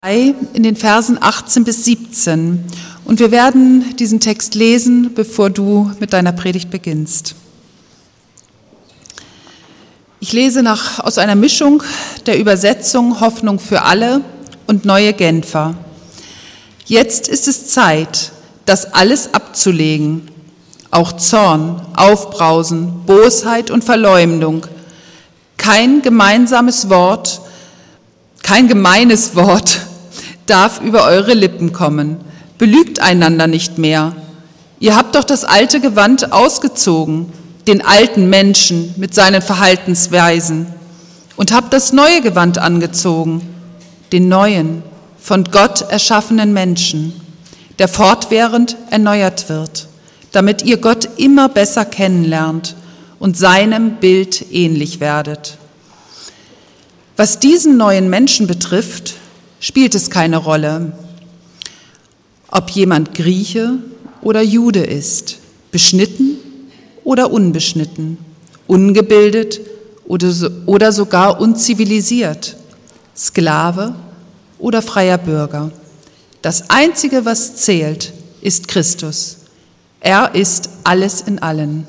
in den Versen 18 bis 17. Und wir werden diesen Text lesen, bevor du mit deiner Predigt beginnst. Ich lese aus einer Mischung der Übersetzung Hoffnung für alle und Neue Genfer. Jetzt ist es Zeit, das alles abzulegen, auch Zorn, Aufbrausen, Bosheit und Verleumdung. Kein gemeines Wort darf über eure Lippen kommen. Belügt einander nicht mehr. Ihr habt doch das alte Gewand ausgezogen, den alten Menschen mit seinen Verhaltensweisen, und habt das neue Gewand angezogen, den neuen, von Gott erschaffenen Menschen, der fortwährend erneuert wird, damit ihr Gott immer besser kennenlernt und seinem Bild ähnlich werdet. Was diesen neuen Menschen betrifft, spielt es keine Rolle, ob jemand Grieche oder Jude ist, beschnitten oder unbeschnitten, ungebildet oder sogar unzivilisiert, Sklave oder freier Bürger. Das Einzige, was zählt, ist Christus. Er ist alles in allen.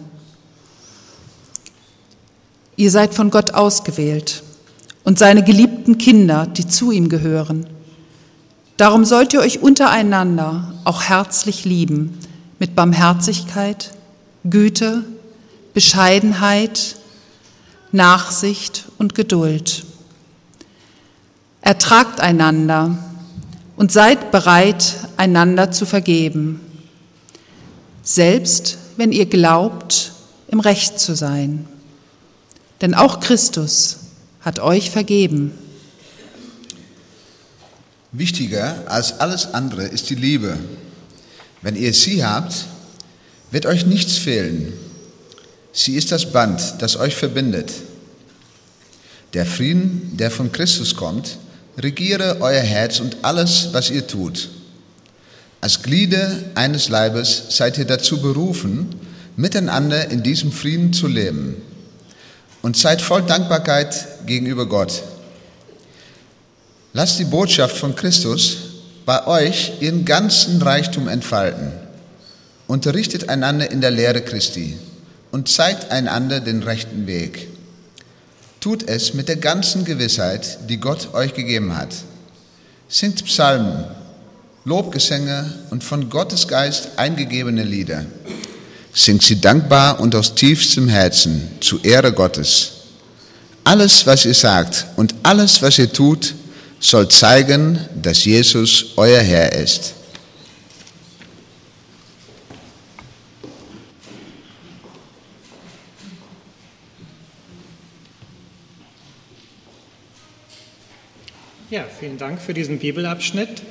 Ihr seid von Gott ausgewählt und seine geliebten Kinder, die zu ihm gehören. Darum sollt ihr euch untereinander auch herzlich lieben, mit Barmherzigkeit, Güte, Bescheidenheit, Nachsicht und Geduld. Ertragt einander und seid bereit, einander zu vergeben, selbst wenn ihr glaubt, im Recht zu sein. Denn auch Christus hat euch vergeben. Wichtiger als alles andere ist die Liebe. Wenn ihr sie habt, wird euch nichts fehlen. Sie ist das Band, das euch verbindet. Der Frieden, der von Christus kommt, regiere euer Herz und alles, was ihr tut. Als Glieder eines Leibes seid ihr dazu berufen, miteinander in diesem Frieden zu leben. Und seid voll Dankbarkeit gegenüber Gott. Lasst die Botschaft von Christus bei euch ihren ganzen Reichtum entfalten. Unterrichtet einander in der Lehre Christi und zeigt einander den rechten Weg. Tut es mit der ganzen Gewissheit, die Gott euch gegeben hat. Singt Psalmen, Lobgesänge und von Gottes Geist eingegebene Lieder. Singt sie dankbar und aus tiefstem Herzen, zu Ehre Gottes. Alles, was ihr sagt und alles, was ihr tut, soll zeigen, dass Jesus euer Herr ist. Ja, vielen Dank für diesen Bibelabschnitt.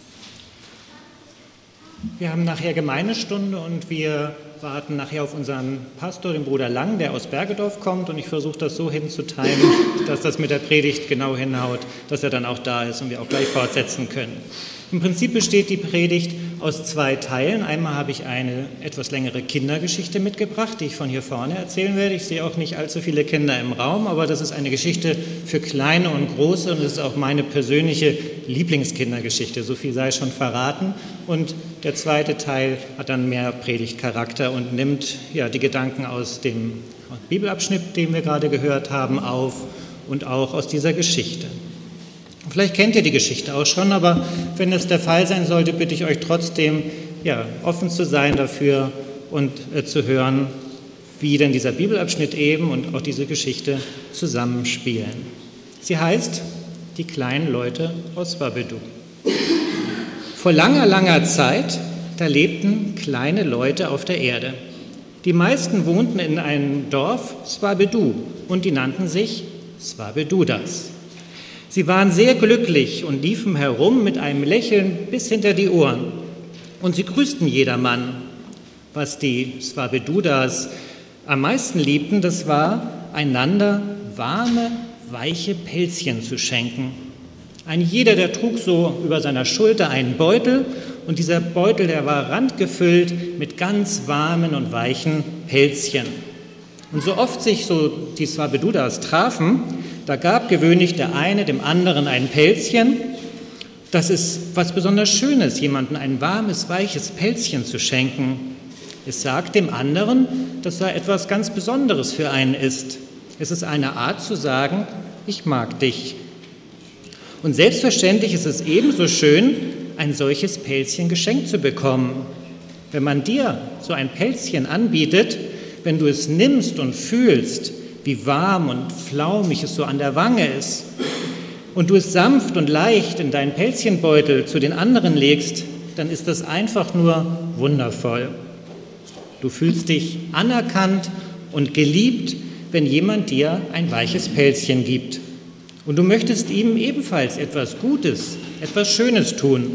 Wir haben nachher Gemeindestunde und wir warten nachher auf unseren Pastor, den Bruder Lang, der aus Bergedorf kommt, und ich versuche das so hinzuteilen, dass das mit der Predigt genau hinhaut, dass er dann auch da ist und wir auch gleich fortsetzen können. Im Prinzip besteht die Predigt aus 2 Teilen. Einmal habe ich eine etwas längere Kindergeschichte mitgebracht, die ich von hier vorne erzählen werde. Ich sehe auch nicht allzu viele Kinder im Raum, aber das ist eine Geschichte für Kleine und Große und es ist auch meine persönliche Lieblingskindergeschichte. So viel sei schon verraten. Und der zweite Teil hat dann mehr Predigtcharakter und nimmt die Gedanken aus dem Bibelabschnitt, den wir gerade gehört haben, auf und auch aus dieser Geschichte. Vielleicht kennt ihr die Geschichte auch schon, aber wenn es der Fall sein sollte, bitte ich euch trotzdem, offen zu sein dafür und zu hören, wie denn dieser Bibelabschnitt eben und auch diese Geschichte zusammenspielen. Sie heißt Die kleinen Leute aus Swabedou. Vor langer, langer Zeit, da lebten kleine Leute auf der Erde. Die meisten wohnten in einem Dorf Swabedou und die nannten sich Swabedoudas. Sie waren sehr glücklich und liefen herum mit einem Lächeln bis hinter die Ohren. Und sie grüßten jedermann. Was die Swabedoudas am meisten liebten, das war, einander warme, weiche Pelzchen zu schenken. Ein jeder, der trug so über seiner Schulter einen Beutel und dieser Beutel, der war randgefüllt mit ganz warmen und weichen Pelzchen. Und so oft sich so die Swabedoudas trafen, da gab gewöhnlich der eine dem anderen ein Pelzchen Das ist was besonders Schönes, jemandem ein warmes, weiches Pelzchen zu schenken. Es sagt dem anderen, dass er etwas ganz Besonderes für einen ist. Es ist eine Art zu sagen, ich mag dich. Und selbstverständlich ist es ebenso schön, ein solches Pelzchen geschenkt zu bekommen. Wenn man dir so ein Pelzchen anbietet, wenn du es nimmst und fühlst, wie warm und flaumig es so an der Wange ist, und du es sanft und leicht in deinen Pelzchenbeutel zu den anderen legst, dann ist das einfach nur wundervoll. Du fühlst dich anerkannt und geliebt, wenn jemand dir ein weiches Pelzchen gibt. Und du möchtest ihm ebenfalls etwas Gutes, etwas Schönes tun.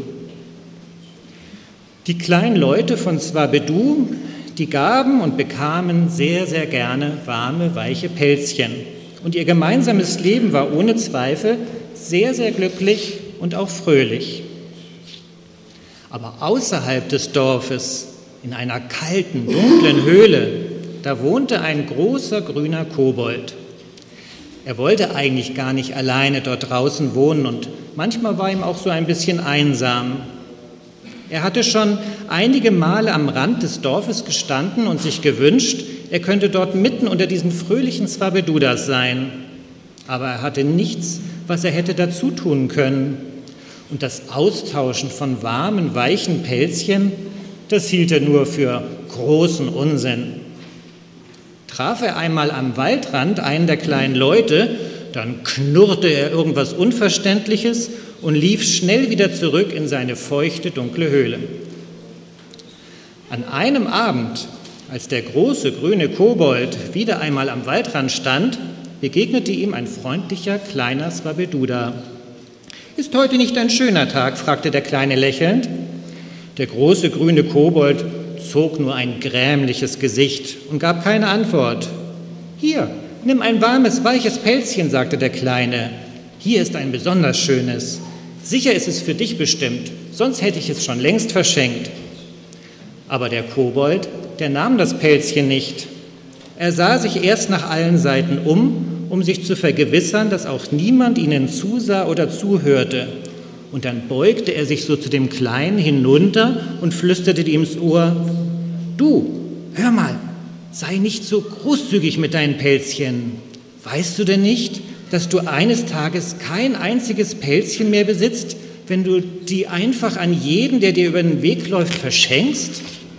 Die kleinen Leute von Swabedou, die gaben und bekamen sehr, sehr gerne warme, weiche Pelzchen. Und ihr gemeinsames Leben war ohne Zweifel sehr, sehr glücklich und auch fröhlich. Aber außerhalb des Dorfes, in einer kalten, dunklen Höhle, da wohnte ein großer grüner Kobold. Er wollte eigentlich gar nicht alleine dort draußen wohnen und manchmal war ihm auch so ein bisschen einsam. Er hatte schon einige Male am Rand des Dorfes gestanden und sich gewünscht, er könnte dort mitten unter diesen fröhlichen Swabedudas sein. Aber er hatte nichts, was er hätte dazu tun können. Und das Austauschen von warmen, weichen Pelzchen, das hielt er nur für großen Unsinn. Traf er einmal am Waldrand einen der kleinen Leute, dann knurrte er irgendwas Unverständliches und lief schnell wieder zurück in seine feuchte, dunkle Höhle. An einem Abend, als der große grüne Kobold wieder einmal am Waldrand stand, begegnete ihm ein freundlicher, kleiner Swabeduda. »Ist heute nicht ein schöner Tag?« fragte der Kleine lächelnd. Der große grüne Kobold zog nur ein grämliches Gesicht und gab keine Antwort. »Hier, nimm ein warmes, weiches Pelzchen«, sagte der Kleine. »Hier ist ein besonders schönes. Sicher ist es für dich bestimmt, sonst hätte ich es schon längst verschenkt.« Aber der Kobold, der nahm das Pelzchen nicht. Er sah sich erst nach allen Seiten um sich zu vergewissern, dass auch niemand ihnen zusah oder zuhörte. Und dann beugte er sich so zu dem Kleinen hinunter und flüsterte ihm ins Ohr: »Du, hör mal, sei nicht so großzügig mit deinen Pelzchen. Weißt du denn nicht, dass du eines Tages kein einziges Pelzchen mehr besitzt, wenn du die einfach an jeden, der dir über den Weg läuft, verschenkst?«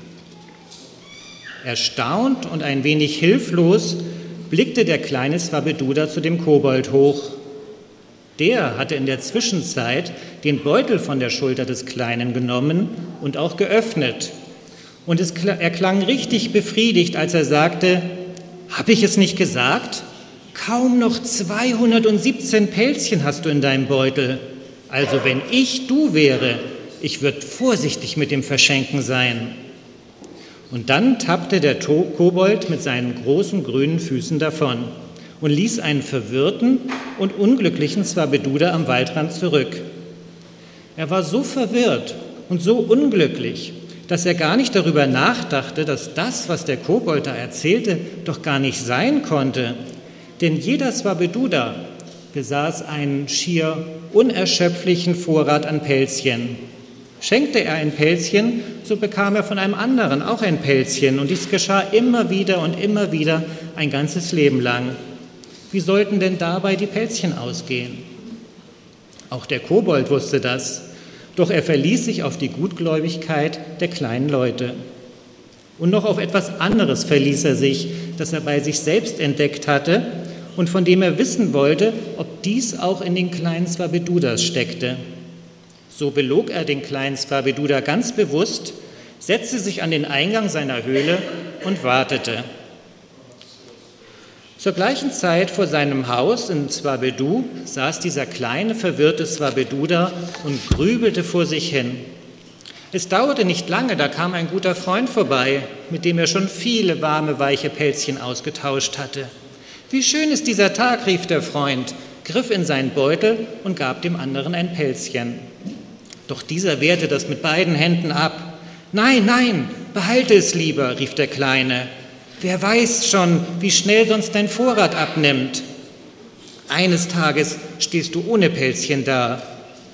Erstaunt und ein wenig hilflos blickte der kleine Swabeduda zu dem Kobold hoch. Der hatte in der Zwischenzeit den Beutel von der Schulter des Kleinen genommen und auch geöffnet. Und er klang richtig befriedigt, als er sagte: »Hab ich es nicht gesagt? Kaum noch 217 Pelzchen hast du in deinem Beutel. Also wenn ich du wäre, ich würde vorsichtig mit dem Verschenken sein.« Und dann tappte der Kobold mit seinen großen grünen Füßen davon und ließ einen verwirrten und unglücklichen Swabeduda am Waldrand zurück. Er war so verwirrt und so unglücklich, dass er gar nicht darüber nachdachte, dass das, was der Kobold da erzählte, doch gar nicht sein konnte. Denn jeder Swabeduda besaß einen schier unerschöpflichen Vorrat an Pelzchen. Schenkte er ein Pelzchen, so bekam er von einem anderen auch ein Pelzchen. Und dies geschah immer wieder und immer wieder ein ganzes Leben lang. Wie sollten denn dabei die Pelzchen ausgehen? Auch der Kobold wusste das, doch er verließ sich auf die Gutgläubigkeit der kleinen Leute. Und noch auf etwas anderes verließ er sich, das er bei sich selbst entdeckt hatte und von dem er wissen wollte, ob dies auch in den kleinen Swabedudas steckte. So belog er den kleinen Swabeduda ganz bewusst, setzte sich an den Eingang seiner Höhle und wartete. Zur gleichen Zeit vor seinem Haus in Swabedou saß dieser kleine, verwirrte Swabeduda und grübelte vor sich hin. Es dauerte nicht lange, da kam ein guter Freund vorbei, mit dem er schon viele warme, weiche Pelzchen ausgetauscht hatte. »Wie schön ist dieser Tag«, rief der Freund, griff in seinen Beutel und gab dem anderen ein Pelzchen. Doch dieser wehrte das mit beiden Händen ab. »Nein, nein, behalte es lieber«, rief der Kleine. »Wer weiß schon, wie schnell sonst dein Vorrat abnimmt. Eines Tages stehst du ohne Pelzchen da.«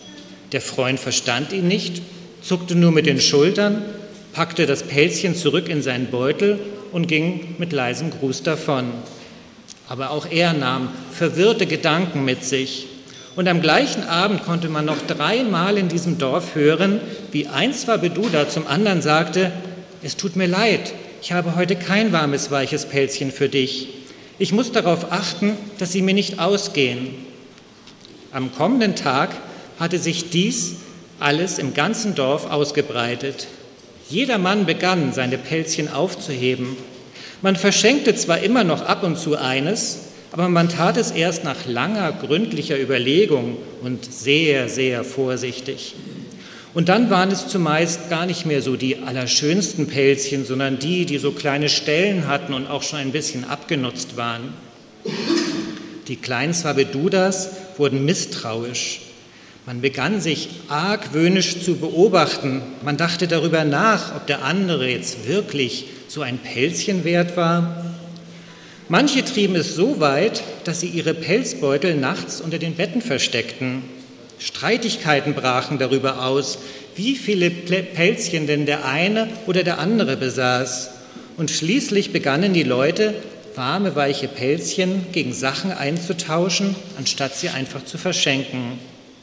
Der Freund verstand ihn nicht, zuckte nur mit den Schultern, packte das Pelzchen zurück in seinen Beutel und ging mit leisem Gruß davon. Aber auch er nahm verwirrte Gedanken mit sich. Und am gleichen Abend konnte man noch 3-mal in diesem Dorf hören, wie ein Swabeduda zum anderen sagte: Es tut mir leid, ich habe heute kein warmes, weiches Pelzchen für dich. Ich muss darauf achten, dass sie mir nicht ausgehen. Am kommenden Tag hatte sich dies alles im ganzen Dorf ausgebreitet. Jeder Mann begann, seine Pelzchen aufzuheben. Man verschenkte zwar immer noch ab und zu eines, aber man tat es erst nach langer, gründlicher Überlegung und sehr, sehr vorsichtig. Und dann waren es zumeist gar nicht mehr so die allerschönsten Pelzchen, sondern die, die so kleine Stellen hatten und auch schon ein bisschen abgenutzt waren. Die kleinen Swabedudas wurden misstrauisch. Man begann sich argwöhnisch zu beobachten. Man dachte darüber nach, ob der andere jetzt wirklich so ein Pelzchen wert war. Manche trieben es so weit, dass sie ihre Pelzbeutel nachts unter den Betten versteckten. Streitigkeiten brachen darüber aus, wie viele Pelzchen denn der eine oder der andere besaß. Und schließlich begannen die Leute, warme, weiche Pelzchen gegen Sachen einzutauschen, anstatt sie einfach zu verschenken.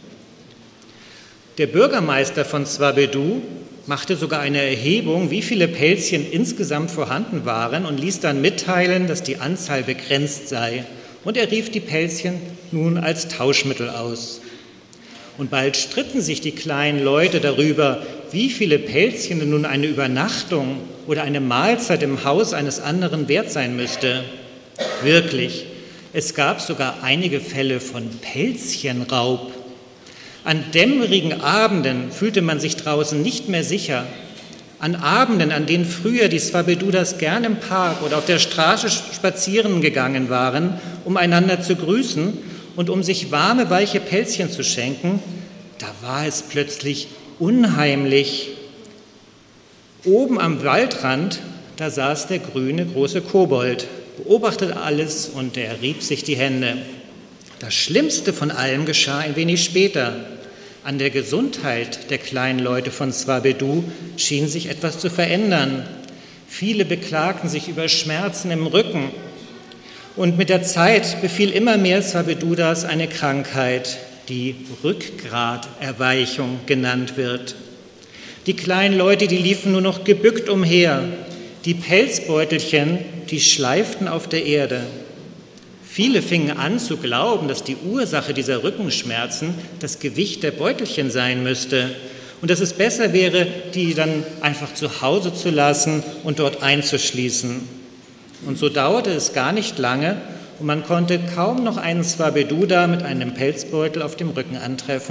Der Bürgermeister von Swabedu machte sogar eine Erhebung, wie viele Pelzchen insgesamt vorhanden waren, und ließ dann mitteilen, dass die Anzahl begrenzt sei. Und er rief die Pelzchen nun als Tauschmittel aus. Und bald stritten sich die kleinen Leute darüber, wie viele Pelzchen denn nun eine Übernachtung oder eine Mahlzeit im Haus eines anderen wert sein müsste. Wirklich, es gab sogar einige Fälle von Pelzchenraub. An dämmerigen Abenden fühlte man sich draußen nicht mehr sicher. An Abenden, an denen früher die Swabedudas gern im Park oder auf der Straße spazieren gegangen waren, um einander zu grüßen und um sich warme, weiche Pelzchen zu schenken, da war es plötzlich unheimlich. Oben am Waldrand, da saß der grüne große Kobold, beobachtete alles und er rieb sich die Hände. Das Schlimmste von allem geschah ein wenig später. An der Gesundheit der kleinen Leute von Swabedu schien sich etwas zu verändern. Viele beklagten sich über Schmerzen im Rücken. Und mit der Zeit befiel immer mehr Swabedudas eine Krankheit, die Rückgraterweichung genannt wird. Die kleinen Leute, die liefen nur noch gebückt umher. Die Pelzbeutelchen, die schleiften auf der Erde. Viele fingen an zu glauben, dass die Ursache dieser Rückenschmerzen das Gewicht der Beutelchen sein müsste und dass es besser wäre, die dann einfach zu Hause zu lassen und dort einzuschließen. Und so dauerte es gar nicht lange und man konnte kaum noch einen Swabeduda mit einem Pelzbeutel auf dem Rücken antreffen.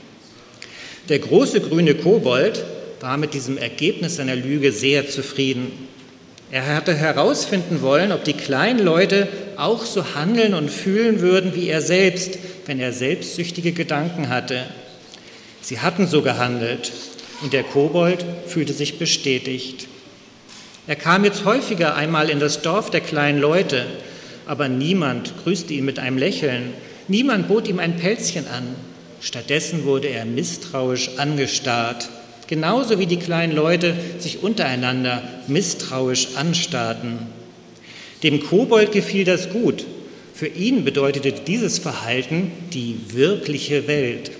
Der große grüne Kobold war mit diesem Ergebnis seiner Lüge sehr zufrieden. Er hatte herausfinden wollen, ob die kleinen Leute auch so handeln und fühlen würden wie er selbst, wenn er selbstsüchtige Gedanken hatte. Sie hatten so gehandelt und der Kobold fühlte sich bestätigt. Er kam jetzt häufiger einmal in das Dorf der kleinen Leute, aber niemand grüßte ihn mit einem Lächeln, niemand bot ihm ein Pelzchen an. Stattdessen wurde er misstrauisch angestarrt. Genauso wie die kleinen Leute sich untereinander misstrauisch anstarrten. Dem Kobold gefiel das gut. Für ihn bedeutete dieses Verhalten die wirkliche Welt.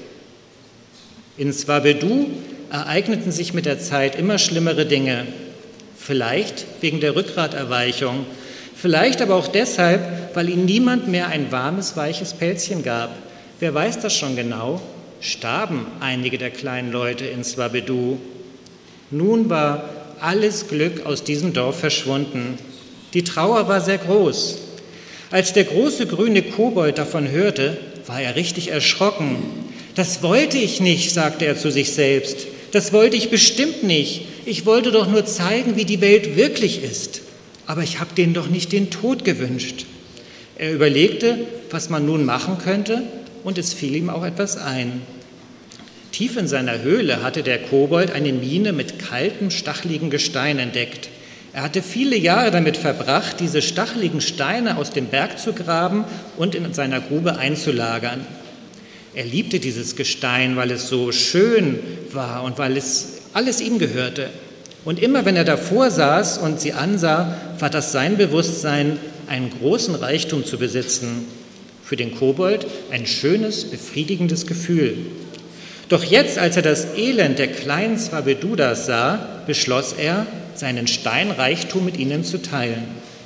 In Swabedu ereigneten sich mit der Zeit immer schlimmere Dinge. Vielleicht wegen der Rückgraterweichung, vielleicht aber auch deshalb, weil ihnen niemand mehr ein warmes, weiches Pelzchen gab. Wer weiß das schon genau? Starben einige der kleinen Leute in Swabedu. Nun war alles Glück aus diesem Dorf verschwunden. Die Trauer war sehr groß. Als der große grüne Kobold davon hörte, war er richtig erschrocken. Das wollte ich nicht, sagte er zu sich selbst. Das wollte ich bestimmt nicht. Ich wollte doch nur zeigen, wie die Welt wirklich ist. Aber ich habe denen doch nicht den Tod gewünscht. Er überlegte, was man nun machen könnte, und es fiel ihm auch etwas ein. Tief in seiner Höhle hatte der Kobold eine Mine mit kaltem, stacheligen Gestein entdeckt. Er hatte viele Jahre damit verbracht, diese stacheligen Steine aus dem Berg zu graben und in seiner Grube einzulagern. Er liebte dieses Gestein, weil es so schön war und weil es alles ihm gehörte. Und immer wenn er davor saß und sie ansah, war das sein Bewusstsein, einen großen Reichtum zu besitzen. Für den Kobold ein schönes, befriedigendes Gefühl. Doch jetzt, als er das Elend der kleinen Swabedudas sah, beschloss er, seinen Steinreichtum mit ihnen zu teilen.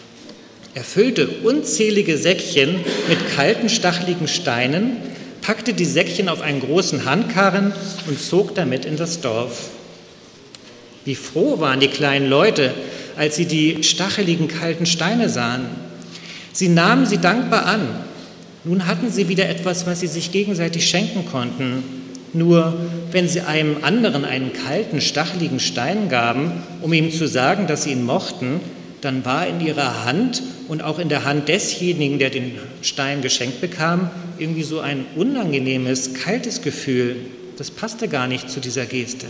Er füllte unzählige Säckchen mit kalten, stacheligen Steinen, packte die Säckchen auf einen großen Handkarren und zog damit in das Dorf. Wie froh waren die kleinen Leute, als sie die stacheligen, kalten Steine sahen. Sie nahmen sie dankbar an. Nun hatten sie wieder etwas, was sie sich gegenseitig schenken konnten. Nur wenn sie einem anderen einen kalten, stacheligen Stein gaben, um ihm zu sagen, dass sie ihn mochten, dann war in ihrer Hand und auch in der Hand desjenigen, der den Stein geschenkt bekam, irgendwie so ein unangenehmes, kaltes Gefühl. Das passte gar nicht zu dieser Geste.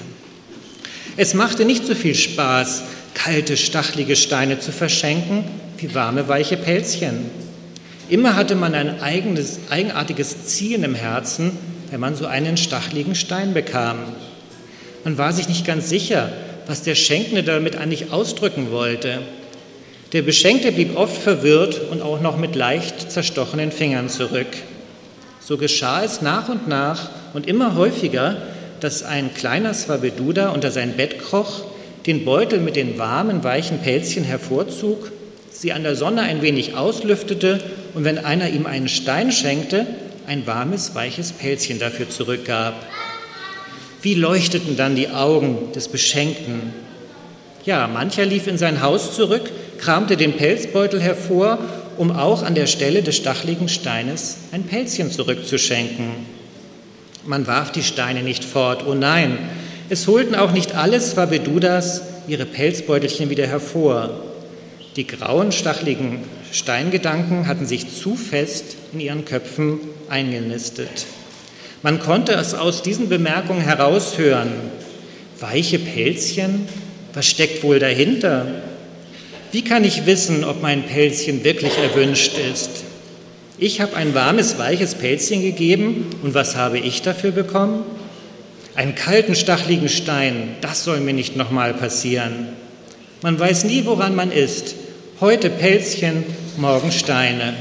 Es machte nicht so viel Spaß, kalte, stachelige Steine zu verschenken, wie warme, weiche Pelzchen. Immer hatte man ein eigenartiges Ziehen im Herzen, wenn man so einen stacheligen Stein bekam. Man war sich nicht ganz sicher, was der Schenkende damit eigentlich ausdrücken wollte. Der Beschenkte blieb oft verwirrt und auch noch mit leicht zerstochenen Fingern zurück. So geschah es nach und immer häufiger, dass ein kleiner Swabeduda unter sein Bett kroch, den Beutel mit den warmen, weichen Pelzchen hervorzog, sie an der Sonne ein wenig auslüftete und wenn einer ihm einen Stein schenkte, ein warmes, weiches Pelzchen dafür zurückgab. Wie leuchteten dann die Augen des Beschenkten? Ja, mancher lief in sein Haus zurück, kramte den Pelzbeutel hervor, um auch an der Stelle des stacheligen Steines ein Pelzchen zurückzuschenken. Man warf die Steine nicht fort, oh nein, es holten auch nicht alle Swabedudas ihre Pelzbeutelchen wieder hervor. Die grauen, stacheligen Steingedanken hatten sich zu fest in ihren Köpfen eingenistet. Man konnte es aus diesen Bemerkungen heraushören. Weiche Pelzchen? Was steckt wohl dahinter? Wie kann ich wissen, ob mein Pelzchen wirklich erwünscht ist? Ich habe ein warmes, weiches Pelzchen gegeben und was habe ich dafür bekommen? Einen kalten, stacheligen Stein, das soll mir nicht nochmal passieren. Man weiß nie, woran man ist. Heute Pelzchen, morgen Steine.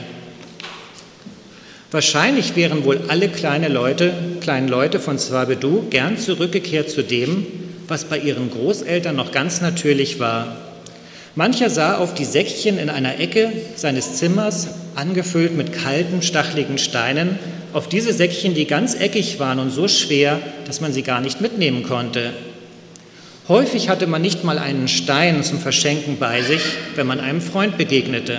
Wahrscheinlich wären wohl alle kleinen Leute von Swabedu gern zurückgekehrt zu dem, was bei ihren Großeltern noch ganz natürlich war. Mancher sah auf die Säckchen in einer Ecke seines Zimmers, angefüllt mit kalten, stacheligen Steinen, auf diese Säckchen, die ganz eckig waren und so schwer, dass man sie gar nicht mitnehmen konnte. Häufig hatte man nicht mal einen Stein zum Verschenken bei sich, wenn man einem Freund begegnete.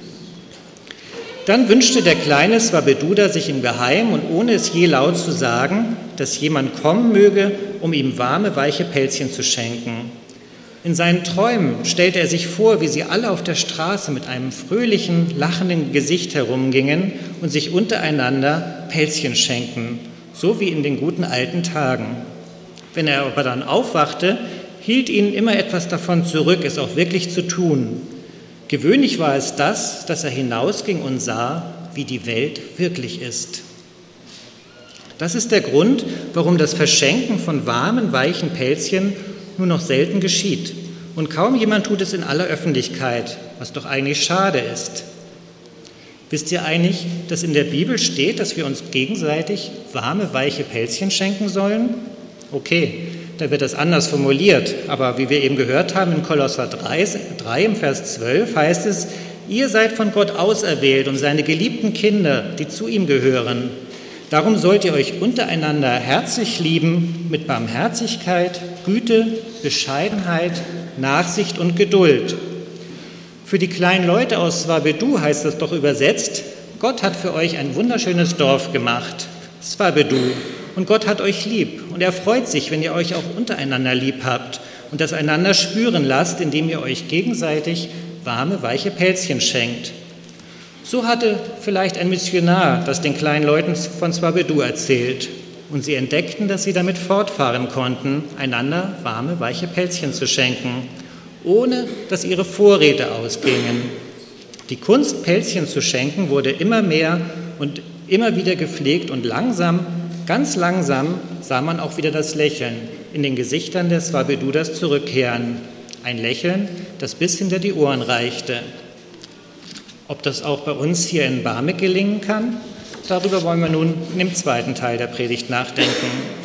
Dann wünschte der kleine Swabeduda sich im Geheim und ohne es je laut zu sagen, dass jemand kommen möge, um ihm warme, weiche Pelzchen zu schenken. In seinen Träumen stellte er sich vor, wie sie alle auf der Straße mit einem fröhlichen, lachenden Gesicht herumgingen und sich untereinander Pelzchen schenkten, so wie in den guten alten Tagen. Wenn er aber dann aufwachte, hielt ihn immer etwas davon zurück, es auch wirklich zu tun. Gewöhnlich war es das, dass er hinausging und sah, wie die Welt wirklich ist. Das ist der Grund, warum das Verschenken von warmen, weichen Pelzchen nur noch selten geschieht. Und kaum jemand tut es in aller Öffentlichkeit, was doch eigentlich schade ist. Wisst ihr eigentlich, dass in der Bibel steht, dass wir uns gegenseitig warme, weiche Pelzchen schenken sollen? Okay, da wird das anders formuliert, aber wie wir eben gehört haben in Kolosser 3 im Vers 12 heißt es, ihr seid von Gott auserwählt und seine geliebten Kinder, die zu ihm gehören. Darum sollt ihr euch untereinander herzlich lieben mit Barmherzigkeit, Güte, Bescheidenheit, Nachsicht und Geduld. Für die kleinen Leute aus Swabedu heißt das doch übersetzt, Gott hat für euch ein wunderschönes Dorf gemacht, Swabedu, und Gott hat euch lieb und er freut sich, wenn ihr euch auch untereinander lieb habt und das einander spüren lasst, indem ihr euch gegenseitig warme, weiche Pelzchen schenkt. So hatte vielleicht ein Missionar das den kleinen Leuten von Swabedu erzählt und sie entdeckten, dass sie damit fortfahren konnten, einander warme, weiche Pelzchen zu schenken, ohne dass ihre Vorräte ausgingen. Die Kunst, Pelzchen zu schenken, wurde immer mehr und immer wieder gepflegt und langsam ganz langsam sah man auch wieder das Lächeln in den Gesichtern der Swabedudas zurückkehren. Ein Lächeln, das bis hinter die Ohren reichte. Ob das auch bei uns hier in Barmbek gelingen kann, darüber wollen wir nun im zweiten Teil der Predigt nachdenken.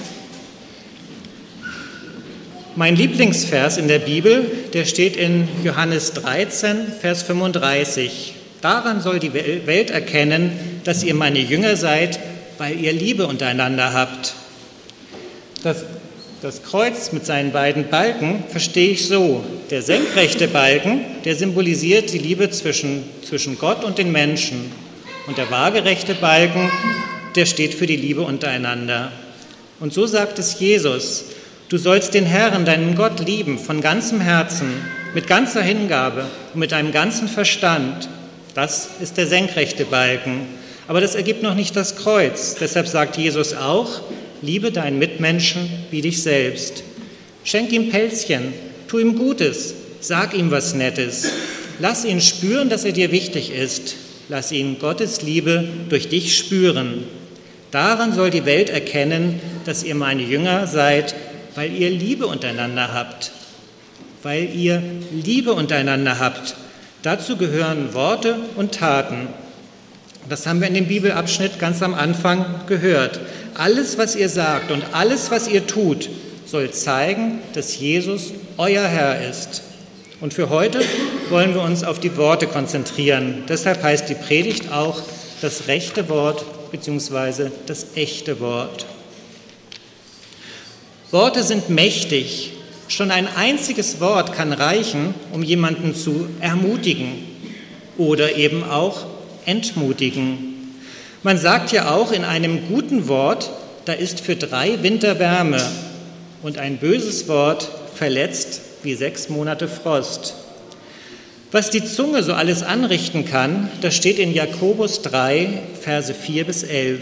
Mein Lieblingsvers in der Bibel, der steht in Johannes 13, Vers 35. Daran soll die Welt erkennen, dass ihr meine Jünger seid, weil ihr Liebe untereinander habt. Das Kreuz mit seinen beiden Balken verstehe ich so. Der senkrechte Balken, der symbolisiert die Liebe zwischen Gott und den Menschen. Und der waagerechte Balken, der steht für die Liebe untereinander. Und so sagt es Jesus: Du sollst den Herrn, deinen Gott, lieben von ganzem Herzen, mit ganzer Hingabe und mit deinem ganzen Verstand. Das ist der senkrechte Balken. Aber das ergibt noch nicht das Kreuz. Deshalb sagt Jesus auch: Liebe deinen Mitmenschen wie dich selbst. Schenk ihm Pelzchen, tu ihm Gutes, sag ihm was Nettes. Lass ihn spüren, dass er dir wichtig ist. Lass ihn Gottes Liebe durch dich spüren. Daran soll die Welt erkennen, dass ihr meine Jünger seid, weil ihr Liebe untereinander habt. Weil ihr Liebe untereinander habt. Dazu gehören Worte und Taten. Das haben wir in dem Bibelabschnitt ganz am Anfang gehört. Alles, was ihr sagt und alles, was ihr tut, soll zeigen, dass Jesus euer Herr ist. Und für heute wollen wir uns auf die Worte konzentrieren. Deshalb heißt die Predigt auch das rechte Wort bzw. das echte Wort. Worte sind mächtig. Schon ein einziges Wort kann reichen, um jemanden zu ermutigen oder eben auch entmutigen. Man sagt ja auch, in einem guten Wort, da ist für 3 Winter Wärme und ein böses Wort verletzt wie 6 Monate Frost. Was die Zunge so alles anrichten kann, das steht in Jakobus 3, Verse 4 bis 11.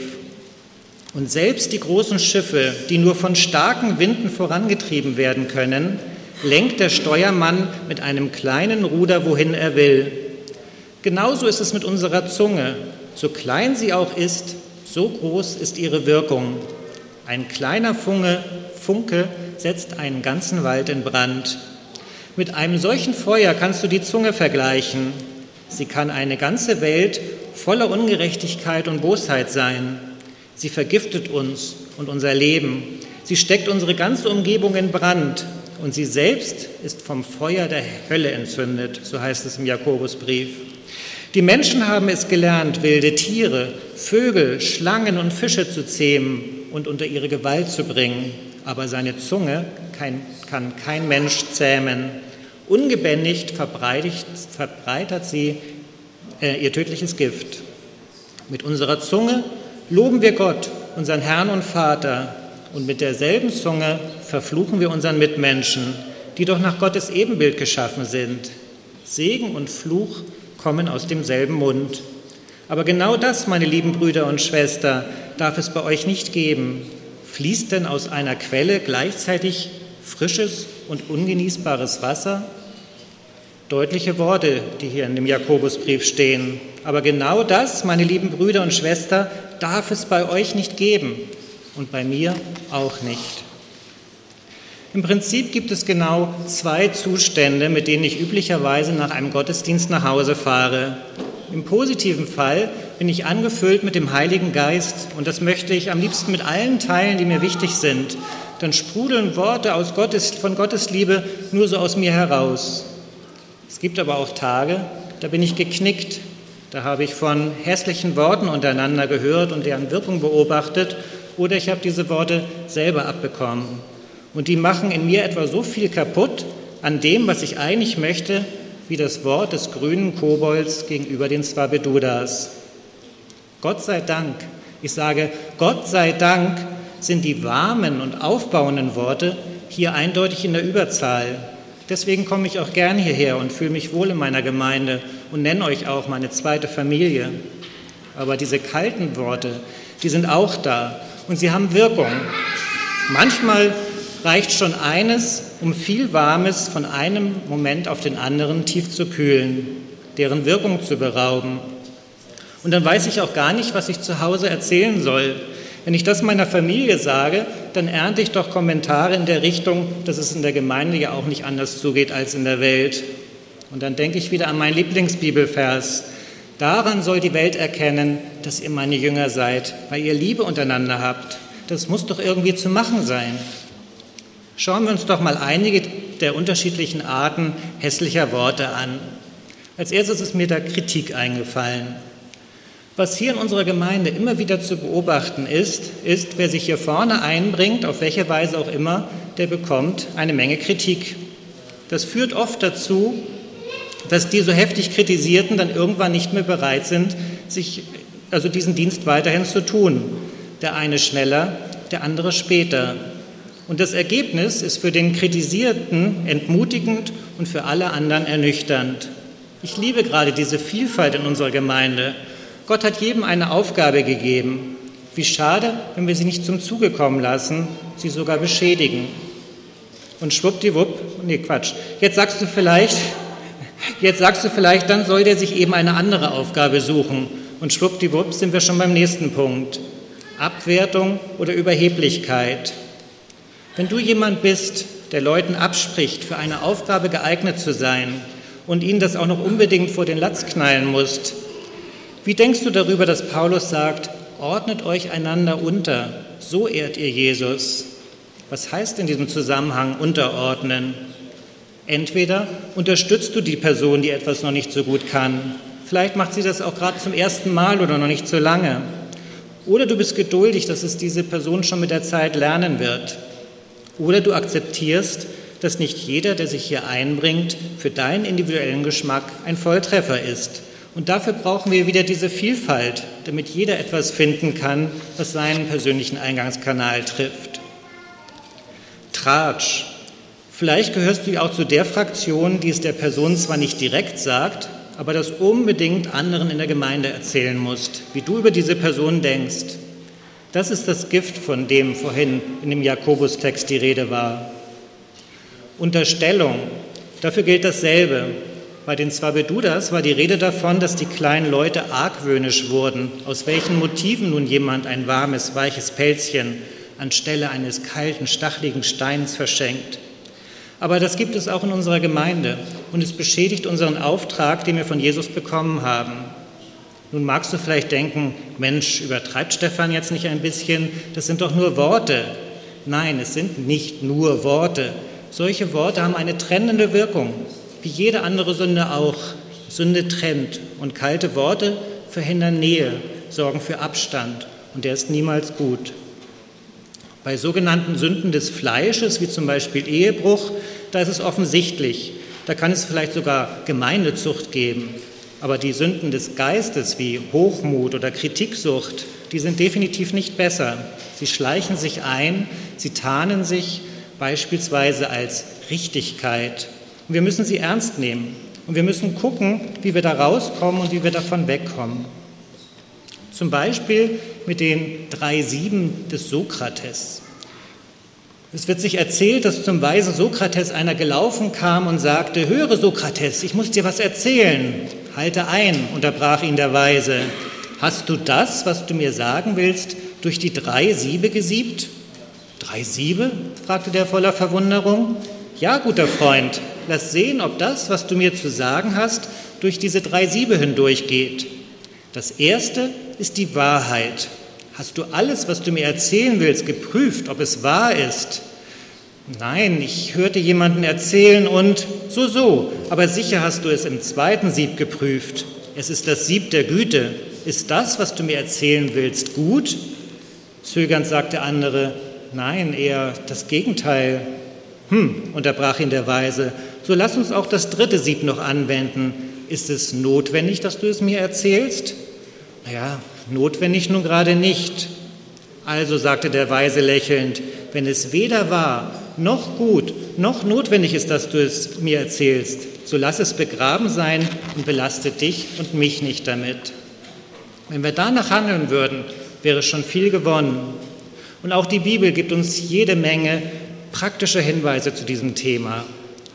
Und selbst die großen Schiffe, die nur von starken Winden vorangetrieben werden können, lenkt der Steuermann mit einem kleinen Ruder, wohin er will. Genauso ist es mit unserer Zunge. So klein sie auch ist, so groß ist ihre Wirkung. Ein kleiner Funke setzt einen ganzen Wald in Brand. Mit einem solchen Feuer kannst du die Zunge vergleichen. Sie kann eine ganze Welt voller Ungerechtigkeit und Bosheit sein. Sie vergiftet uns und unser Leben. Sie steckt unsere ganze Umgebung in Brand. Und sie selbst ist vom Feuer der Hölle entzündet, so heißt es im Jakobusbrief. Die Menschen haben es gelernt, wilde Tiere, Vögel, Schlangen und Fische zu zähmen und unter ihre Gewalt zu bringen. Aber seine Zunge kann kein Mensch zähmen. Ungebändigt verbreitert sie ihr tödliches Gift. Mit unserer Zunge loben wir Gott, unseren Herrn und Vater, und mit derselben Zunge verfluchen wir unseren Mitmenschen, die doch nach Gottes Ebenbild geschaffen sind. Segen und Fluch kommen aus demselben Mund. Aber genau das, meine lieben Brüder und Schwestern, darf es bei euch nicht geben. Fließt denn aus einer Quelle gleichzeitig frisches und ungenießbares Wasser? Deutliche Worte, die hier in dem Jakobusbrief stehen. Aber genau das, meine lieben Brüder und Schwestern, darf es bei euch nicht geben und bei mir auch nicht. Im Prinzip gibt es genau 2 Zustände, mit denen ich üblicherweise nach einem Gottesdienst nach Hause fahre. Im positiven Fall bin ich angefüllt mit dem Heiligen Geist und das möchte ich am liebsten mit allen teilen, die mir wichtig sind. Dann sprudeln Worte von Gottes Liebe nur so aus mir heraus. Es gibt aber auch Tage, da bin ich geknickt. Da habe ich von hässlichen Worten untereinander gehört und deren Wirkung beobachtet oder ich habe diese Worte selber abbekommen. Und die machen in mir etwa so viel kaputt an dem, was ich eigentlich möchte, wie das Wort des grünen Kobolds gegenüber den Swabedudas. Gott sei Dank, ich sage Gott sei Dank, sind die warmen und aufbauenden Worte hier eindeutig in der Überzahl. Deswegen komme ich auch gern hierher und fühle mich wohl in meiner Gemeinde und nenne euch auch meine zweite Familie. Aber diese kalten Worte, die sind auch da und sie haben Wirkung. Manchmal reicht schon eines, um viel Warmes von einem Moment auf den anderen tief zu kühlen, deren Wirkung zu berauben. Und dann weiß ich auch gar nicht, was ich zu Hause erzählen soll. Wenn ich das meiner Familie sage, dann ernte ich doch Kommentare in der Richtung, dass es in der Gemeinde ja auch nicht anders zugeht als in der Welt. Und dann denke ich wieder an meinen Lieblingsbibelvers. Daran soll die Welt erkennen, dass ihr meine Jünger seid, weil ihr Liebe untereinander habt. Das muss doch irgendwie zu machen sein. Schauen wir uns doch mal einige der unterschiedlichen Arten hässlicher Worte an. Als erstes ist mir da Kritik eingefallen. Was hier in unserer Gemeinde immer wieder zu beobachten ist, wer sich hier vorne einbringt, auf welche Weise auch immer, der bekommt eine Menge Kritik. Das führt oft dazu, dass die so heftig Kritisierten dann irgendwann nicht mehr bereit sind, diesen Dienst weiterhin zu tun. Der eine schneller, der andere später. Und das Ergebnis ist für den Kritisierten entmutigend und für alle anderen ernüchternd. Ich liebe gerade diese Vielfalt in unserer Gemeinde. Gott hat jedem eine Aufgabe gegeben. Wie schade, wenn wir sie nicht zum Zuge kommen lassen, sie sogar beschädigen. Und schwuppdiwupp, jetzt sagst du vielleicht, dann soll der sich eben eine andere Aufgabe suchen. Und schwuppdiwupp sind wir schon beim nächsten Punkt. Abwertung oder Überheblichkeit. Wenn du jemand bist, der Leuten abspricht, für eine Aufgabe geeignet zu sein und ihnen das auch noch unbedingt vor den Latz knallen musst, wie denkst du darüber, dass Paulus sagt, ordnet euch einander unter, so ehrt ihr Jesus? Was heißt in diesem Zusammenhang unterordnen? Entweder unterstützt du die Person, die etwas noch nicht so gut kann, vielleicht macht sie das auch gerade zum ersten Mal oder noch nicht so lange, oder du bist geduldig, dass es diese Person schon mit der Zeit lernen wird. Oder du akzeptierst, dass nicht jeder, der sich hier einbringt, für deinen individuellen Geschmack ein Volltreffer ist. Und dafür brauchen wir wieder diese Vielfalt, damit jeder etwas finden kann, was seinen persönlichen Eingangskanal trifft. Tratsch. Vielleicht gehörst du ja auch zu der Fraktion, die es der Person zwar nicht direkt sagt, aber das unbedingt anderen in der Gemeinde erzählen musst, wie du über diese Person denkst. Das ist das Gift, von dem vorhin in dem Jakobus-Text die Rede war. Unterstellung, dafür gilt dasselbe. Bei den Swabedudas war die Rede davon, dass die kleinen Leute argwöhnisch wurden, aus welchen Motiven nun jemand ein warmes, weiches Pelzchen anstelle eines kalten, stacheligen Steins verschenkt. Aber das gibt es auch in unserer Gemeinde und es beschädigt unseren Auftrag, den wir von Jesus bekommen haben. Nun magst du vielleicht denken, Mensch, übertreibt Stefan jetzt nicht ein bisschen? Das sind doch nur Worte. Nein, es sind nicht nur Worte. Solche Worte haben eine trennende Wirkung, wie jede andere Sünde auch. Sünde trennt und kalte Worte verhindern Nähe, sorgen für Abstand und der ist niemals gut. Bei sogenannten Sünden des Fleisches, wie zum Beispiel Ehebruch, da ist es offensichtlich. Da kann es vielleicht sogar Gemeindezucht geben. Aber die Sünden des Geistes wie Hochmut oder Kritiksucht, die sind definitiv nicht besser. Sie schleichen sich ein, sie tarnen sich beispielsweise als Richtigkeit. Und wir müssen sie ernst nehmen. Und wir müssen gucken, wie wir da rauskommen und wie wir davon wegkommen. Zum Beispiel mit den 3 Sieben des Sokrates. Es wird sich erzählt, dass zum weisen Sokrates einer gelaufen kam und sagte, höre Sokrates, ich muss dir was erzählen. Halte ein, unterbrach ihn der Weise. Hast du das, was du mir sagen willst, durch die 3 Siebe gesiebt? 3 Siebe? Fragte der voller Verwunderung. Ja, guter Freund, lass sehen, ob das, was du mir zu sagen hast, durch diese 3 Siebe hindurchgeht. Das erste ist die Wahrheit. Hast du alles, was du mir erzählen willst, geprüft, ob es wahr ist? Nein, ich hörte jemanden erzählen und so, aber sicher hast du es im 2. Sieb geprüft. Es ist das Sieb der Güte. Ist das, was du mir erzählen willst, gut? Zögernd sagt der andere, nein, eher das Gegenteil. Unterbrach ihn der Weise, so lass uns auch das 3. Sieb noch anwenden. Ist es notwendig, dass du es mir erzählst? Naja, notwendig nun gerade nicht. Also, sagte der Weise lächelnd, wenn es weder wahr, noch gut, noch notwendig ist, dass du es mir erzählst, so lass es begraben sein und belaste dich und mich nicht damit. Wenn wir danach handeln würden, wäre schon viel gewonnen. Und auch die Bibel gibt uns jede Menge praktische Hinweise zu diesem Thema.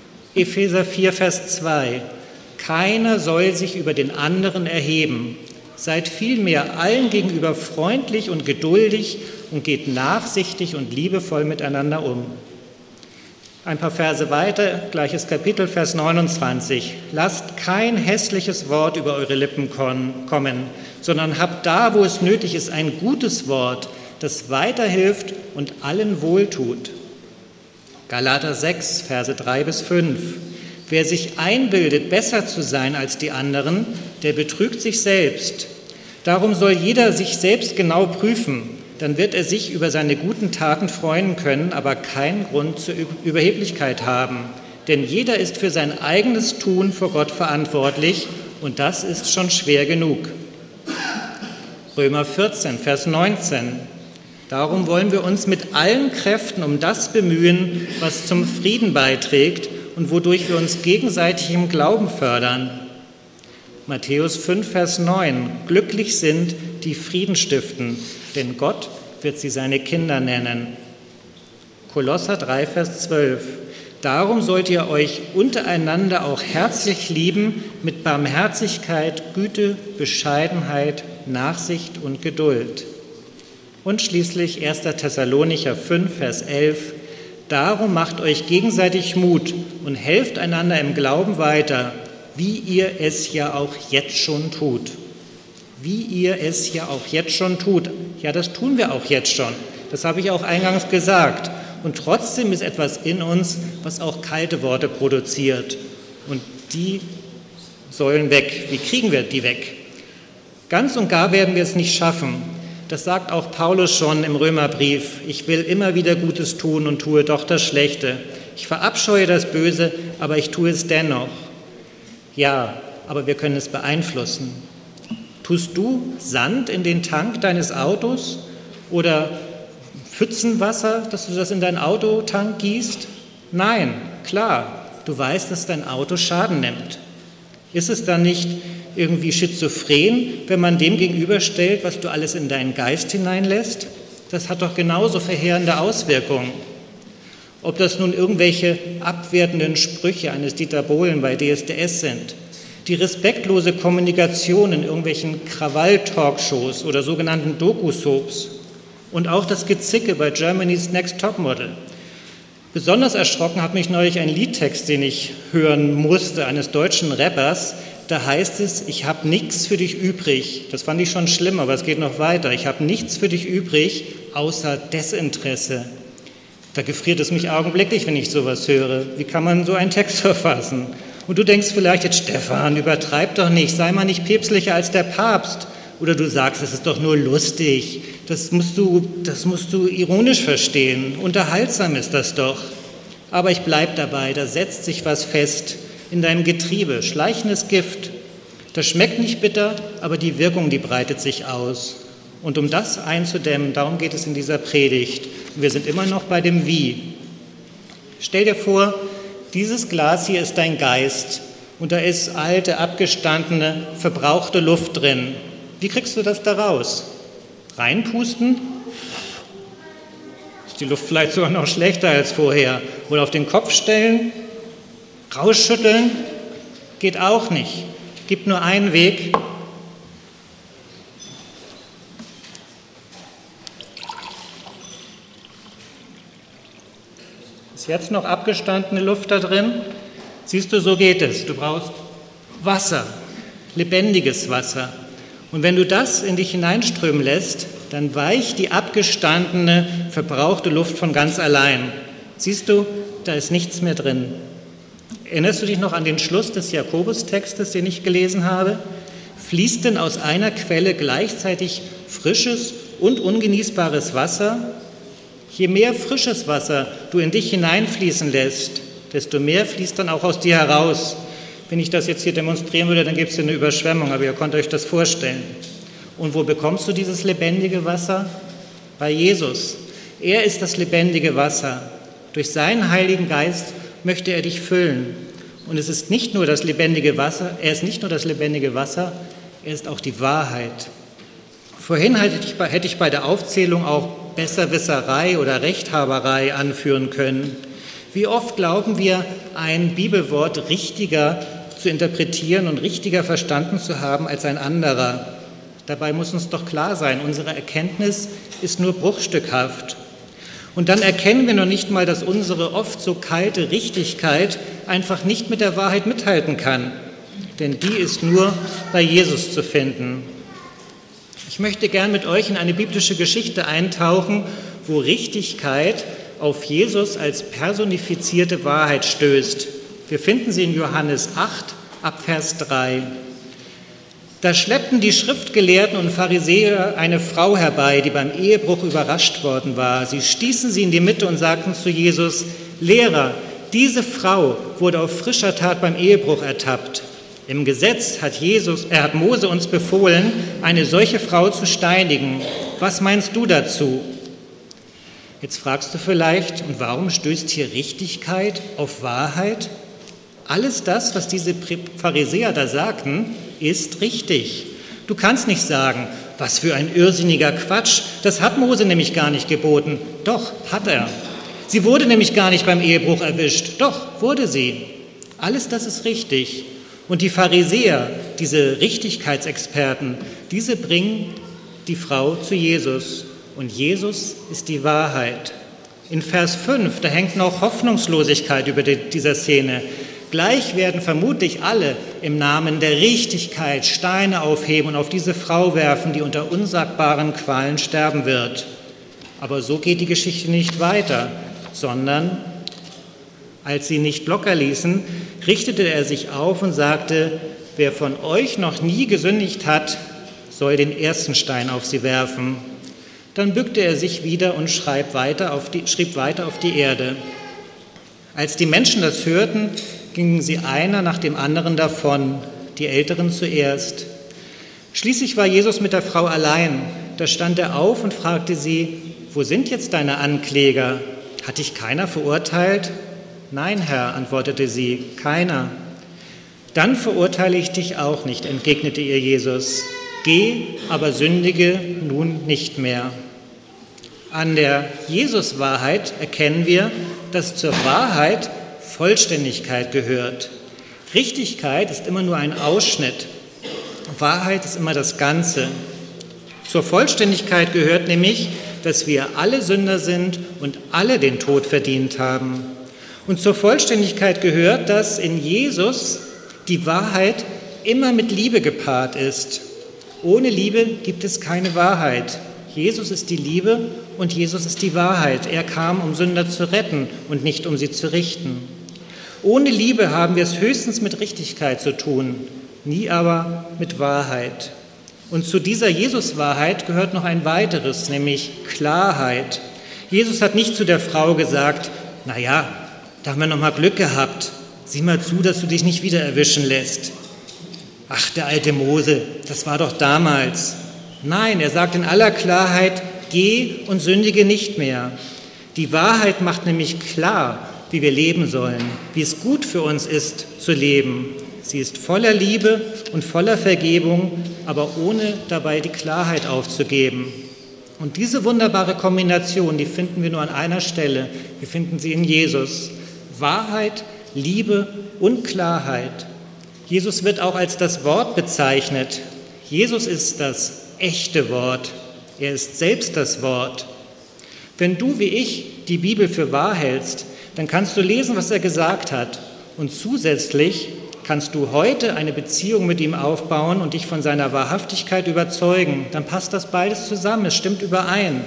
Epheser 4, Vers 2. Keiner soll sich über den anderen erheben, Seid vielmehr allen gegenüber freundlich und geduldig und geht nachsichtig und liebevoll miteinander um. Ein paar Verse weiter, gleiches Kapitel, Vers 29. Lasst kein hässliches Wort über eure Lippen kommen, sondern habt da, wo es nötig ist, ein gutes Wort, das weiterhilft und allen wohltut. Galater 6, Verse 3 bis 5. Wer sich einbildet, besser zu sein als die anderen, der betrügt sich selbst. Darum soll jeder sich selbst genau prüfen. Dann wird er sich über seine guten Taten freuen können, aber keinen Grund zur Überheblichkeit haben. Denn jeder ist für sein eigenes Tun vor Gott verantwortlich und das ist schon schwer genug. Römer 14, Vers 19. Darum wollen wir uns mit allen Kräften um das bemühen, was zum Frieden beiträgt und wodurch wir uns gegenseitig im Glauben fördern. Matthäus 5, Vers 9. Glücklich sind, die Frieden stiften, denn Gott wird sie seine Kinder nennen. Kolosser 3, Vers 12. Darum sollt ihr euch untereinander auch herzlich lieben mit Barmherzigkeit, Güte, Bescheidenheit, Nachsicht und Geduld. Und schließlich 1. Thessalonicher 5, Vers 11. Darum macht euch gegenseitig Mut und helft einander im Glauben weiter, wie ihr es ja auch jetzt schon tut. Wie ihr es ja auch jetzt schon tut. Ja, das tun wir auch jetzt schon. Das habe ich auch eingangs gesagt. Und trotzdem ist etwas in uns, was auch kalte Worte produziert. Und die sollen weg. Wie kriegen wir die weg? Ganz und gar werden wir es nicht schaffen. Das sagt auch Paulus schon im Römerbrief. Ich will immer wieder Gutes tun und tue doch das Schlechte. Ich verabscheue das Böse, aber ich tue es dennoch. Ja, aber wir können es beeinflussen. Tust du Sand in den Tank deines Autos oder Pfützenwasser, dass du das in deinen Autotank gießt? Nein, klar, du weißt, dass dein Auto Schaden nimmt. Ist es dann nicht irgendwie schizophren, wenn man dem gegenüberstellt, was du alles in deinen Geist hineinlässt? Das hat doch genauso verheerende Auswirkungen. Ob das nun irgendwelche abwertenden Sprüche eines Dieter Bohlen bei DSDS sind, die respektlose Kommunikation in irgendwelchen Krawall-Talkshows oder sogenannten Doku-Soaps und auch das Gezicke bei Germany's Next Topmodel. Besonders erschrocken hat mich neulich ein Liedtext, den ich hören musste, eines deutschen Rappers. Da heißt es, ich habe nichts für dich übrig. Das fand ich schon schlimm, aber es geht noch weiter. Ich habe nichts für dich übrig, außer Desinteresse. Da gefriert es mich augenblicklich, wenn ich sowas höre. Wie kann man so einen Text verfassen? Und du denkst vielleicht jetzt, Stefan, übertreib doch nicht, sei mal nicht päpstlicher als der Papst. Oder du sagst, es ist doch nur lustig, das musst du ironisch verstehen, unterhaltsam ist das doch. Aber ich bleib dabei, da setzt sich was fest in deinem Getriebe, schleichendes Gift. Das schmeckt nicht bitter, aber die Wirkung, die breitet sich aus. Und um das einzudämmen, darum geht es in dieser Predigt. Und wir sind immer noch bei dem Wie. Stell dir vor, dieses Glas hier ist dein Geist und da ist alte, abgestandene, verbrauchte Luft drin. Wie kriegst du das da raus? Reinpusten? Ist die Luft vielleicht sogar noch schlechter als vorher? Oder auf den Kopf stellen? Rausschütteln? Geht auch nicht. Gibt nur einen Weg. Ist jetzt noch abgestandene Luft da drin? Siehst du, so geht es. Du brauchst Wasser, lebendiges Wasser. Und wenn du das in dich hineinströmen lässt, dann weicht die abgestandene, verbrauchte Luft von ganz allein. Siehst du, da ist nichts mehr drin. Erinnerst du dich noch an den Schluss des Jakobustextes, den ich gelesen habe? Fließt denn aus einer Quelle gleichzeitig frisches und ungenießbares Wasser? Je mehr frisches Wasser du in dich hineinfließen lässt, desto mehr fließt dann auch aus dir heraus. Wenn ich das jetzt hier demonstrieren würde, dann gäbe es hier eine Überschwemmung, aber ihr könnt euch das vorstellen. Und wo bekommst du dieses lebendige Wasser? Bei Jesus. Er ist das lebendige Wasser. Durch seinen Heiligen Geist möchte er dich füllen. Und es ist nicht nur das lebendige Wasser, er ist nicht nur das lebendige Wasser, er ist auch die Wahrheit. Vorhin hätte ich bei der Aufzählung auch Besserwisserei oder Rechthaberei anführen können. Wie oft glauben wir, ein Bibelwort richtiger zu interpretieren und richtiger verstanden zu haben als ein anderer. Dabei muss uns doch klar sein, unsere Erkenntnis ist nur bruchstückhaft. Und dann erkennen wir noch nicht mal, dass unsere oft so kalte Richtigkeit einfach nicht mit der Wahrheit mithalten kann. Denn die ist nur bei Jesus zu finden. Ich möchte gern mit euch in eine biblische Geschichte eintauchen, wo Richtigkeit auf Jesus als personifizierte Wahrheit stößt. Wir finden sie in Johannes 8 ab Vers 3. Da schleppten die Schriftgelehrten und Pharisäer eine Frau herbei, die beim Ehebruch überrascht worden war. Sie stießen sie in die Mitte und sagten zu Jesus: Lehrer, diese Frau wurde auf frischer Tat beim Ehebruch ertappt. Im Gesetz hat Mose uns befohlen, eine solche Frau zu steinigen. Was meinst du dazu? Jetzt fragst du vielleicht, und warum stößt hier Richtigkeit auf Wahrheit? Alles das, was diese Pharisäer da sagten, ist richtig. Du kannst nicht sagen, was für ein irrsinniger Quatsch, das hat Mose nämlich gar nicht geboten. Doch, hat er. Sie wurde nämlich gar nicht beim Ehebruch erwischt. Doch, wurde sie. Alles das ist richtig. Und die Pharisäer, diese Richtigkeitsexperten, diese bringen die Frau zu Jesus. Und Jesus ist die Wahrheit. In Vers 5, da hängt noch Hoffnungslosigkeit über dieser Szene. Gleich werden vermutlich alle im Namen der Richtigkeit Steine aufheben und auf diese Frau werfen, die unter unsagbaren Qualen sterben wird. Aber so geht die Geschichte nicht weiter, sondern als sie nicht locker ließen, richtete er sich auf und sagte: Wer von euch noch nie gesündigt hat, soll den ersten Stein auf sie werfen. Dann bückte er sich wieder und schrieb weiter auf die Erde. Als die Menschen das hörten, gingen sie einer nach dem anderen davon, die Älteren zuerst. Schließlich war Jesus mit der Frau allein. Da stand er auf und fragte sie: Wo sind jetzt deine Ankläger? Hat dich keiner verurteilt? Nein, Herr, antwortete sie, keiner. Dann verurteile ich dich auch nicht, entgegnete ihr Jesus. Geh, aber sündige nun nicht mehr. An der Jesus-Wahrheit erkennen wir, dass zur Wahrheit Vollständigkeit gehört. Richtigkeit ist immer nur ein Ausschnitt. Wahrheit ist immer das Ganze. Zur Vollständigkeit gehört nämlich, dass wir alle Sünder sind und alle den Tod verdient haben. Und zur Vollständigkeit gehört, dass in Jesus die Wahrheit immer mit Liebe gepaart ist. Ohne Liebe gibt es keine Wahrheit. Jesus ist die Liebe und Jesus ist die Wahrheit. Er kam, um Sünder zu retten und nicht um sie zu richten. Ohne Liebe haben wir es höchstens mit Richtigkeit zu tun, nie aber mit Wahrheit. Und zu dieser Jesus-Wahrheit gehört noch ein weiteres, nämlich Klarheit. Jesus hat nicht zu der Frau gesagt: Naja, da haben wir noch mal Glück gehabt. Sieh mal zu, dass du dich nicht wieder erwischen lässt. Ach, der alte Mose, das war doch damals. Nein, er sagt in aller Klarheit: Geh und sündige nicht mehr. Die Wahrheit macht nämlich klar, wie wir leben sollen, wie es gut für uns ist zu leben. Sie ist voller Liebe und voller Vergebung, aber ohne dabei die Klarheit aufzugeben. Und diese wunderbare Kombination, die finden wir nur an einer Stelle. Wir finden sie in Jesus. Wahrheit, Liebe und Klarheit. Jesus wird auch als das Wort bezeichnet. Jesus ist das echte Wort. Er ist selbst das Wort. Wenn du wie ich die Bibel für wahr hältst, dann kannst du lesen, was er gesagt hat. Und zusätzlich kannst du heute eine Beziehung mit ihm aufbauen und dich von seiner Wahrhaftigkeit überzeugen. Dann passt das beides zusammen, es stimmt überein.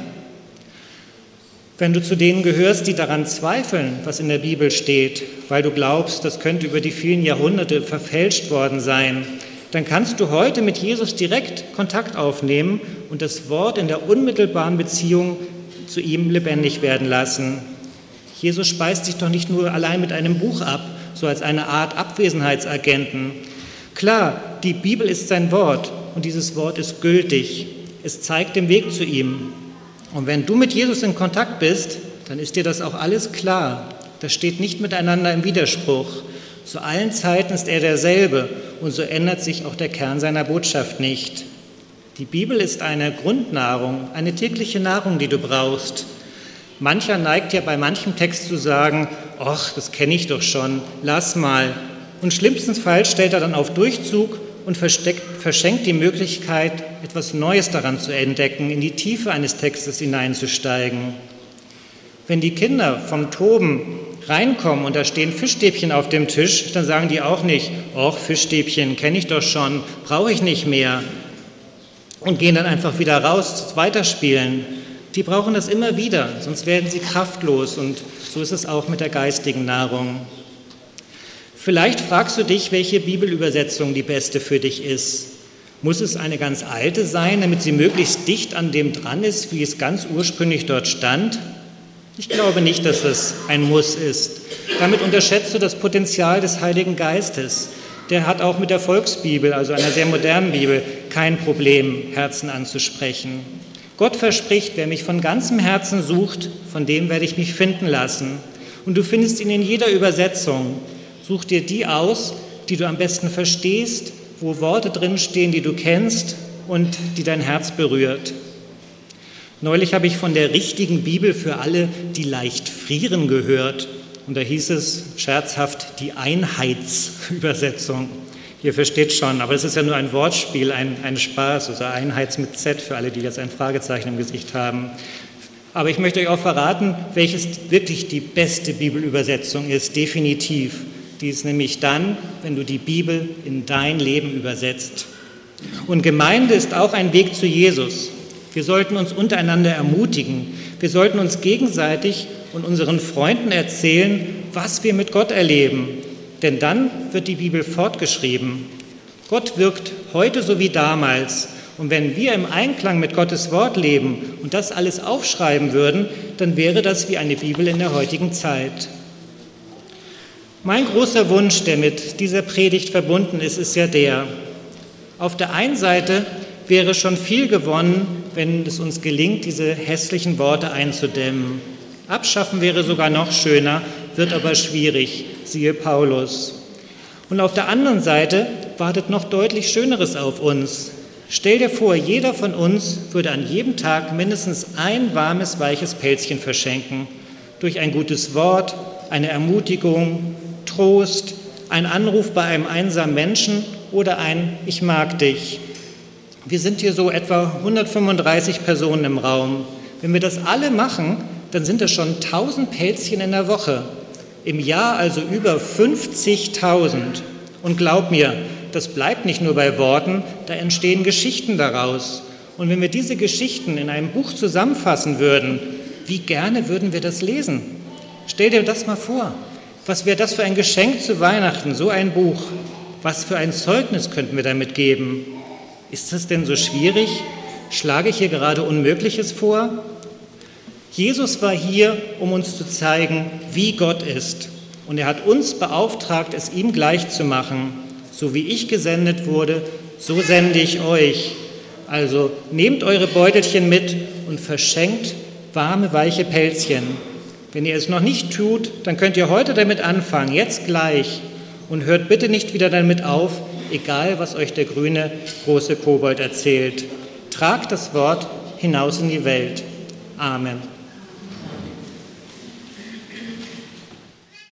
Wenn du zu denen gehörst, die daran zweifeln, was in der Bibel steht, weil du glaubst, das könnte über die vielen Jahrhunderte verfälscht worden sein, dann kannst du heute mit Jesus direkt Kontakt aufnehmen und das Wort in der unmittelbaren Beziehung zu ihm lebendig werden lassen. Jesus speist sich doch nicht nur allein mit einem Buch ab, so als eine Art Abwesenheitsagenten. Klar, die Bibel ist sein Wort und dieses Wort ist gültig. Es zeigt den Weg zu ihm. Und wenn du mit Jesus in Kontakt bist, dann ist dir das auch alles klar. Das steht nicht miteinander im Widerspruch. Zu allen Zeiten ist er derselbe und so ändert sich auch der Kern seiner Botschaft nicht. Die Bibel ist eine Grundnahrung, eine tägliche Nahrung, die du brauchst. Mancher neigt ja bei manchem Text zu sagen: ach, das kenne ich doch schon, lass mal. Und schlimmstenfalls stellt er dann auf Durchzug und verschenkt die Möglichkeit, etwas Neues daran zu entdecken, in die Tiefe eines Textes hineinzusteigen. Wenn die Kinder vom Toben reinkommen und da stehen Fischstäbchen auf dem Tisch, dann sagen die auch nicht, ach, Fischstäbchen kenne ich doch schon, brauche ich nicht mehr, und gehen dann einfach wieder raus, weiterspielen. Die brauchen das immer wieder, sonst werden sie kraftlos, und so ist es auch mit der geistigen Nahrung. Vielleicht fragst du dich, welche Bibelübersetzung die beste für dich ist. Muss es eine ganz alte sein, damit sie möglichst dicht an dem dran ist, wie es ganz ursprünglich dort stand? Ich glaube nicht, dass es ein Muss ist. Damit unterschätzt du das Potenzial des Heiligen Geistes. Der hat auch mit der Volksbibel, also einer sehr modernen Bibel, kein Problem, Herzen anzusprechen. Gott verspricht, wer mich von ganzem Herzen sucht, von dem werde ich mich finden lassen. Und du findest ihn in jeder Übersetzung. Such dir die aus, die du am besten verstehst, wo Worte drinstehen, die du kennst und die dein Herz berührt. Neulich habe ich von der richtigen Bibel für alle, die leicht frieren, gehört. Und da hieß es scherzhaft die Einheitsübersetzung. Ihr versteht schon, aber es ist ja nur ein Wortspiel, ein Spaß, also Einheits mit Z für alle, die jetzt ein Fragezeichen im Gesicht haben. Aber ich möchte euch auch verraten, welches wirklich die beste Bibelübersetzung ist, definitiv. Die ist nämlich dann, wenn du die Bibel in dein Leben übersetzt. Und Gemeinde ist auch ein Weg zu Jesus. Wir sollten uns untereinander ermutigen. Wir sollten uns gegenseitig und unseren Freunden erzählen, was wir mit Gott erleben. Denn dann wird die Bibel fortgeschrieben. Gott wirkt heute so wie damals. Und wenn wir im Einklang mit Gottes Wort leben und das alles aufschreiben würden, dann wäre das wie eine Bibel in der heutigen Zeit. Mein großer Wunsch, der mit dieser Predigt verbunden ist, ist ja der: Auf der einen Seite wäre schon viel gewonnen, wenn es uns gelingt, diese hässlichen Worte einzudämmen. Abschaffen wäre sogar noch schöner, wird aber schwierig, siehe Paulus. Und auf der anderen Seite wartet noch deutlich Schöneres auf uns. Stell dir vor, jeder von uns würde an jedem Tag mindestens ein warmes, weiches Pelzchen verschenken. Durch ein gutes Wort, eine Ermutigung, Trost, ein Anruf bei einem einsamen Menschen oder ein Ich mag dich. Wir sind hier so etwa 135 Personen im Raum. Wenn wir das alle machen, dann sind das schon 1000 Pelzchen in der Woche. Im Jahr also über 50.000. Und glaub mir, das bleibt nicht nur bei Worten, da entstehen Geschichten daraus. Und wenn wir diese Geschichten in einem Buch zusammenfassen würden, wie gerne würden wir das lesen? Stell dir das mal vor. Was wäre das für ein Geschenk zu Weihnachten, so ein Buch? Was für ein Zeugnis könnten wir damit geben? Ist das denn so schwierig? Schlage ich hier gerade Unmögliches vor? Jesus war hier, um uns zu zeigen, wie Gott ist. Und er hat uns beauftragt, es ihm gleich zu machen. So wie ich gesendet wurde, so sende ich euch. Also nehmt eure Beutelchen mit und verschenkt warme, weiche Pelzchen. Wenn ihr es noch nicht tut, dann könnt ihr heute damit anfangen, jetzt gleich. Und hört bitte nicht wieder damit auf, egal was euch der grüne große Kobold erzählt. Tragt das Wort hinaus in die Welt. Amen.